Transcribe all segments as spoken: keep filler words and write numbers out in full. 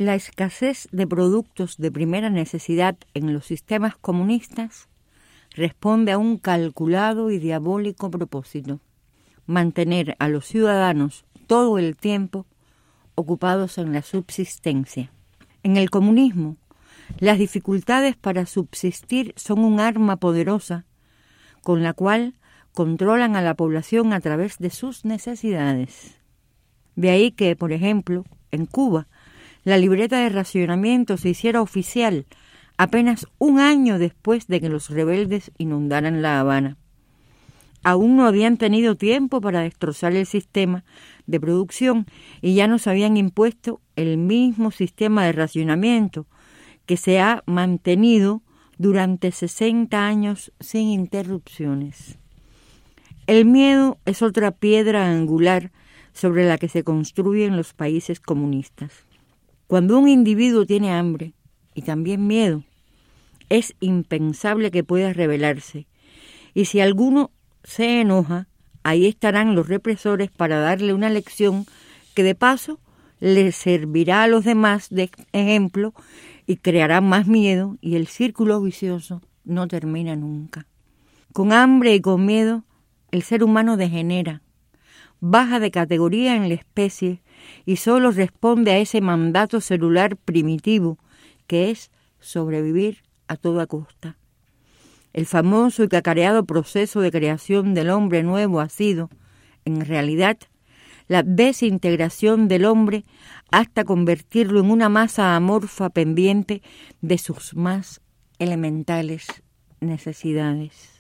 La escasez de productos de primera necesidad en los sistemas comunistas responde a un calculado y diabólico propósito: mantener a los ciudadanos todo el tiempo ocupados en la subsistencia. En el comunismo, las dificultades para subsistir son un arma poderosa con la cual controlan a la población a través de sus necesidades. De ahí que, por ejemplo, en Cuba, la libreta de racionamiento se hiciera oficial apenas un año después de que los rebeldes inundaran La Habana. Aún no habían tenido tiempo para destrozar el sistema de producción y ya nos habían impuesto el mismo sistema de racionamiento que se ha mantenido durante sesenta años sin interrupciones. El miedo es otra piedra angular sobre la que se construyen los países comunistas. Cuando un individuo tiene hambre y también miedo, es impensable que pueda rebelarse, y si alguno se enoja, ahí estarán los represores para darle una lección que de paso le servirá a los demás de ejemplo y creará más miedo, y el círculo vicioso no termina nunca. Con hambre y con miedo, el ser humano degenera, baja de categoría en la especie y solo responde a ese mandato celular primitivo que es sobrevivir a toda costa. El famoso y cacareado proceso de creación del hombre nuevo ha sido, en realidad, la desintegración del hombre hasta convertirlo en una masa amorfa pendiente de sus más elementales necesidades.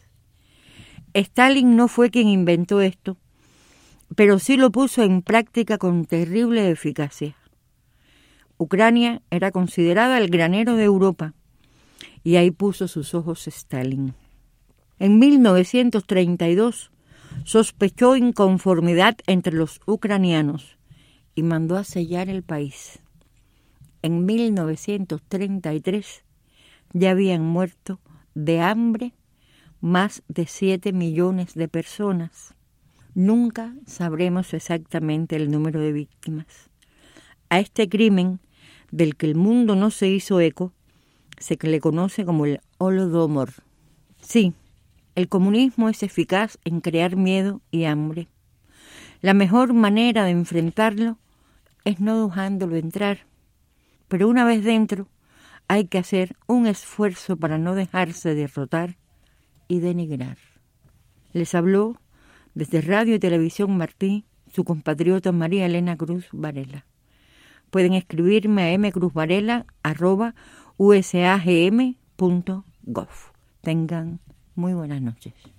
Stalin no fue quien inventó esto, pero sí lo puso en práctica con terrible eficacia. Ucrania era considerada el granero de Europa, y ahí puso sus ojos Stalin. En mil novecientos treinta y dos sospechó inconformidad entre los ucranianos y mandó a sellar el país. En mil novecientos treinta y tres ya habían muerto de hambre más de siete millones de personas. Nunca sabremos exactamente el número de víctimas. A este crimen, del que el mundo no se hizo eco, se le conoce como el Holodomor. Sí, el comunismo es eficaz en crear miedo y hambre. La mejor manera de enfrentarlo es no dejándolo entrar. Pero una vez dentro, hay que hacer un esfuerzo para no dejarse derrotar y denigrar. Les habló desde Radio y Televisión Martí su compatriota María Elena Cruz Varela. Pueden escribirme a mcruzvarela arroba usagm punto gov. Tengan muy buenas noches.